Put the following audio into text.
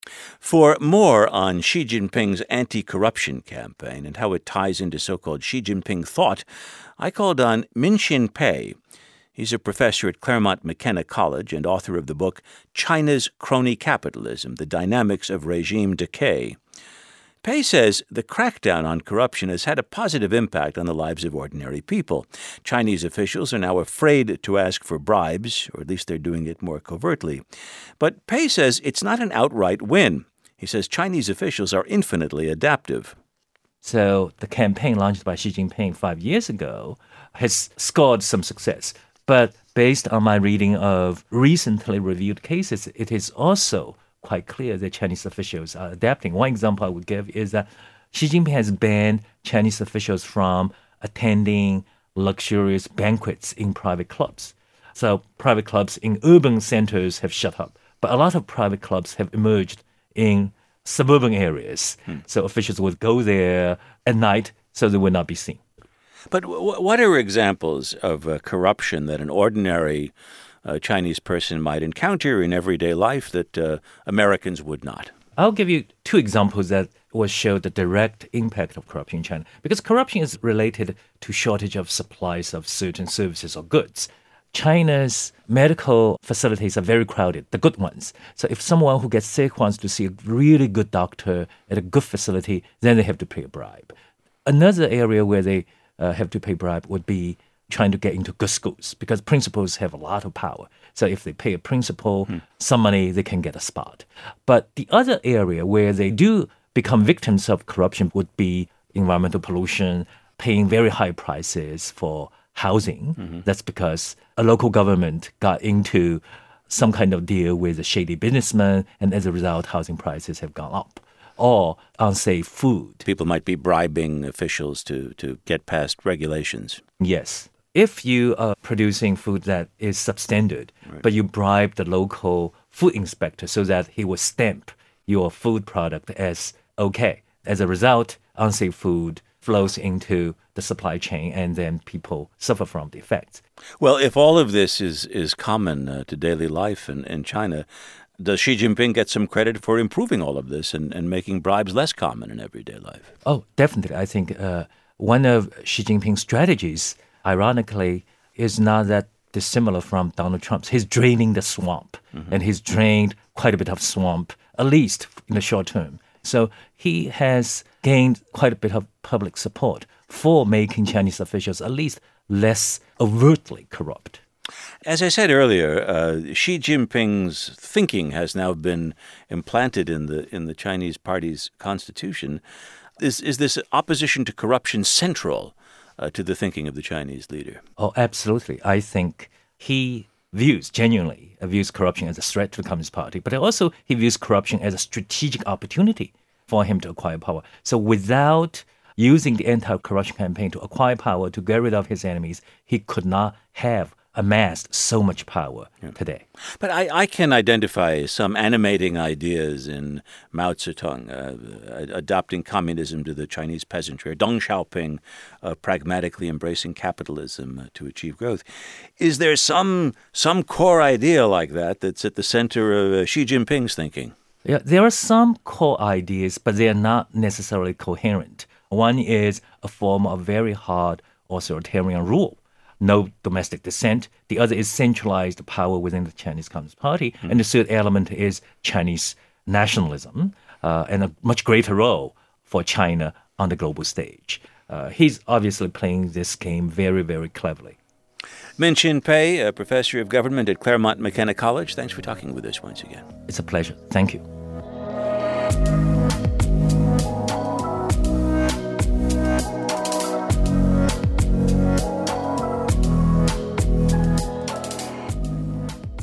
For more on Xi Jinping's anti-corruption campaign and how it ties into so-called Xi Jinping thought, I called on Min-Shin Pei. He's a professor at Claremont McKenna College and author of the book China's Crony Capitalism, The Dynamics of Regime Decay. Pei says the crackdown on corruption has had a positive impact on the lives of ordinary people. Chinese officials are now afraid to ask for bribes, or at least they're doing it more covertly. But Pei says it's not an outright win. He says Chinese officials are infinitely adaptive. So the campaign launched by Xi Jinping 5 years ago has scored some success. But based on my reading of recently reviewed cases, it is also quite clear that Chinese officials are adapting. One example I would give is that Xi Jinping has banned Chinese officials from attending luxurious banquets in private clubs. So private clubs in urban centers have shut up, but a lot of private clubs have emerged in suburban areas. So officials would go there at night so they would not be seen. But what are examples of corruption that an ordinary Chinese person might encounter in everyday life that Americans would not? I'll give you two examples that will show the direct impact of corruption in China. Because corruption is related to shortage of supplies of certain services or goods. China's medical facilities are very crowded, the good ones. So if someone who gets sick wants to see a really good doctor at a good facility, then they have to pay a bribe. Another area where they have to pay bribe would be trying to get into good schools, because principals have a lot of power. So if they pay a principal some money, they can get a spot. But the other area where they do become victims of corruption would be environmental pollution, paying very high prices for housing. That's because a local government got into some kind of deal with a shady businessman, and as a result, housing prices have gone up. Or unsafe food. People might be bribing officials to get past regulations. Yes. If you are producing food that is substandard, but you bribe the local food inspector so that he will stamp your food product as okay. As a result, unsafe food flows into the supply chain, and then people suffer from the effects. Well, if all of this is common to daily life in China, does Xi Jinping get some credit for improving all of this and making bribes less common in everyday life? Oh, definitely. I think one of Xi Jinping's strategies, ironically, is not that dissimilar from Donald Trump's. He's draining the swamp, and he's drained quite a bit of swamp, at least in the short term. So he has gained quite a bit of public support for making Chinese officials at least less overtly corrupt. As I said earlier, Xi Jinping's thinking has now been implanted in the Chinese Party's constitution. Is this opposition to corruption central to the thinking of the Chinese leader? Oh, absolutely. I think he genuinely views corruption as a threat to the Communist Party, but also he views corruption as a strategic opportunity for him to acquire power. So without using the anti-corruption campaign to acquire power, to get rid of his enemies, he could not have amassed so much power today. But I can identify some animating ideas in Mao Zedong, adopting communism to the Chinese peasantry, or Deng Xiaoping pragmatically embracing capitalism to achieve growth. Is there some core idea like that that's at the center of Xi Jinping's thinking? Yeah, there are some core ideas, but they are not necessarily coherent. One is a form of very hard authoritarian rule. No domestic dissent. The other is centralized power within the Chinese Communist Party. And the third element is Chinese nationalism and a much greater role for China on the global stage. He's obviously playing this game very, very cleverly. Min-Shin Pei, a professor of government at Claremont McKenna College, thanks for talking with us once again. It's a pleasure. Thank you.